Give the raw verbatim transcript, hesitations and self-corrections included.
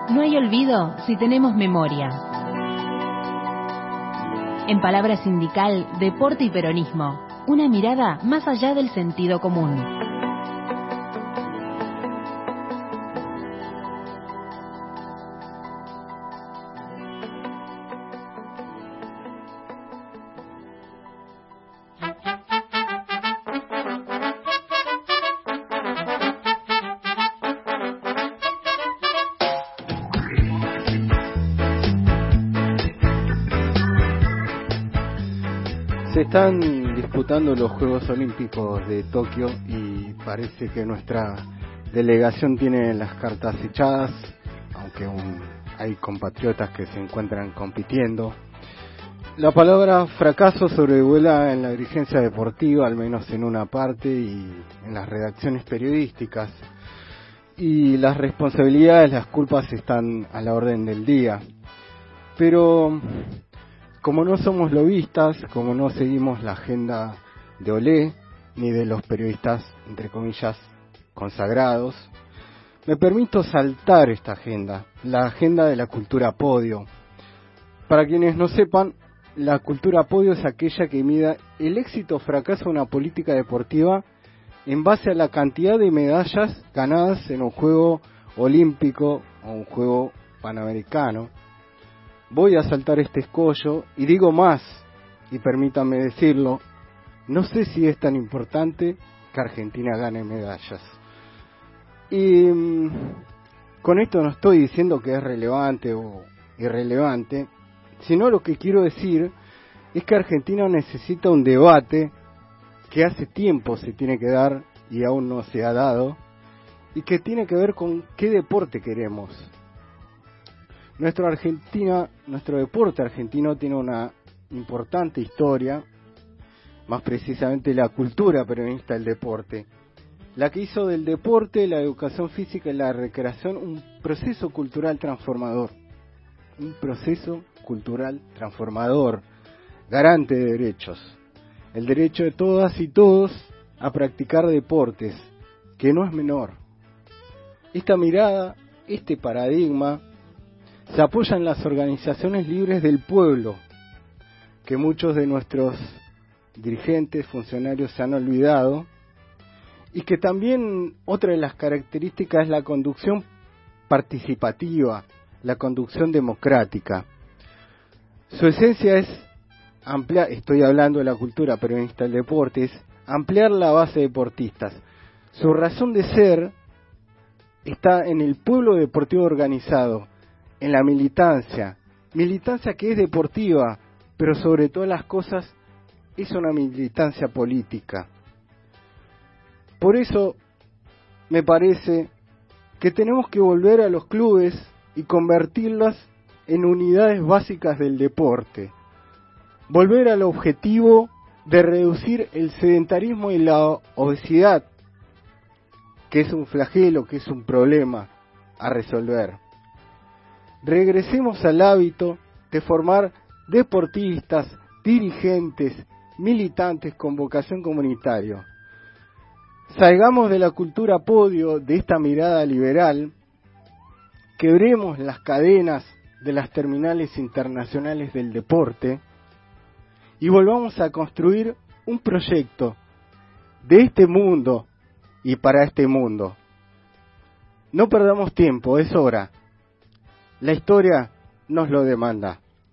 No hay olvido si tenemos memoria. En palabra sindical, deporte y peronismo. Una mirada más allá del sentido común. Se están disputando los Juegos Olímpicos de Tokio y parece que nuestra delegación tiene las cartas echadas, aunque aún hay compatriotas que se encuentran compitiendo. La palabra fracaso sobrevuela en la dirigencia deportiva, al menos en una parte, y en las redacciones periodísticas. Y las responsabilidades, las culpas están a la orden del día. Pero como no somos lobistas, como no seguimos la agenda de Olé, ni de los periodistas, entre comillas, consagrados, me permito saltar esta agenda, la agenda de la cultura podio. Para quienes no sepan, la cultura podio es aquella que mida el éxito o fracaso de una política deportiva en base a la cantidad de medallas ganadas en un juego olímpico o un juego panamericano. Voy a saltar este escollo y digo más, y permítanme decirlo, no sé si es tan importante que Argentina gane medallas. Y mmm, con esto no estoy diciendo que es relevante o irrelevante, sino lo que quiero decir es que Argentina necesita un debate que hace tiempo se tiene que dar y aún no se ha dado, y que tiene que ver con qué deporte queremos. Nuestro Argentina, nuestro deporte argentino tiene una importante historia, más precisamente la cultura peronista del deporte, la que hizo del deporte, la educación física y la recreación un proceso cultural transformador, un proceso cultural transformador, garante de derechos, el derecho de todas y todos a practicar deportes, que no es menor. Esta mirada, este paradigma, se apoya en las organizaciones libres del pueblo, que muchos de nuestros dirigentes, funcionarios se han olvidado, y que también otra de las características es la conducción participativa, la conducción democrática. Su esencia es ampliar, estoy hablando de la cultura peronista del deporte, es ampliar la base de deportistas. Su razón de ser está en el pueblo deportivo organizado, en la militancia, militancia que es deportiva, pero sobre todas las cosas es una militancia política. Por eso me parece que tenemos que volver a los clubes y convertirlas en unidades básicas del deporte. Volver al objetivo de reducir el sedentarismo y la obesidad, que es un flagelo, que es un problema a resolver. Regresemos al hábito de formar deportistas, dirigentes, militantes con vocación comunitaria. Salgamos de la cultura podio, de esta mirada liberal, quebremos las cadenas de las terminales internacionales del deporte y volvamos a construir un proyecto de este mundo y para este mundo. No perdamos tiempo, es hora. La historia nos lo demanda.